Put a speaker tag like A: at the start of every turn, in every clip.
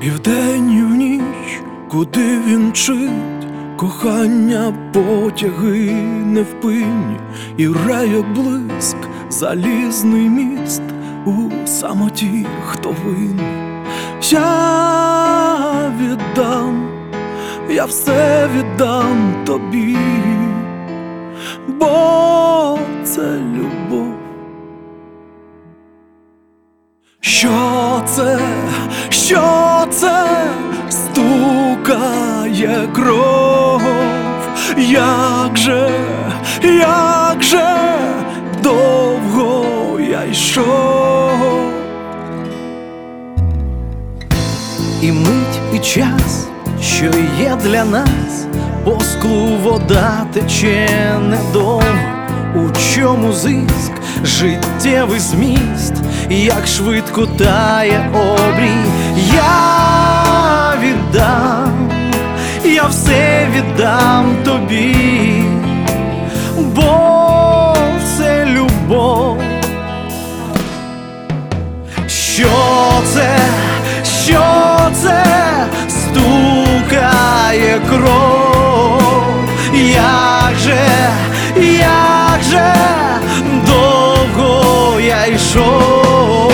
A: І вдень, і вніч, куди він мчить, кохання потяги невпинні, і рай, як блиск, залізний міст у самоті, хто винен. Я віддам, я все віддам тобі, бо це любов. Що це? Що це? Стукає кров. Як же довго я йшов. І мить, і час, що є для нас, по склу вода тече недовго. У чому зиск, життєвий зміст, як швидко тає обрій. Я віддам, я все віддам тобі, бо це любов. Що це? Що це? Стукає кров. Як же довго я йшов.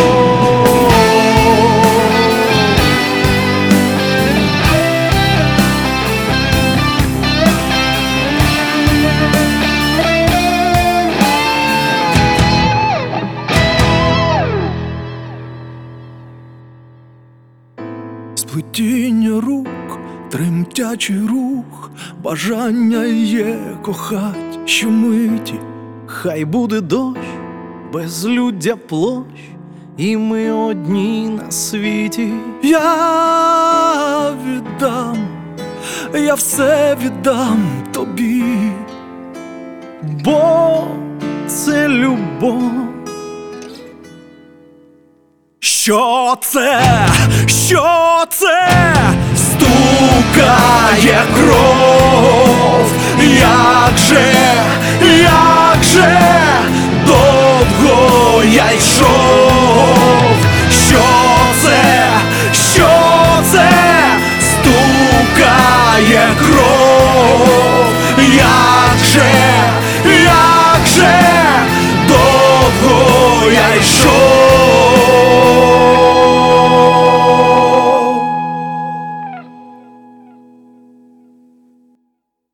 A: Сплетіння рук, тремтячий рух, бажання є кохать щомиті. Хай буде дощ, безлюддя площ, і ми одні на світі. Я віддам, я все віддам тобі, бо це любов. Що це? Що це? Стукає кров. Як же довго я йшов. Що це? Що це? Стукає кров. Як же довго я йшов.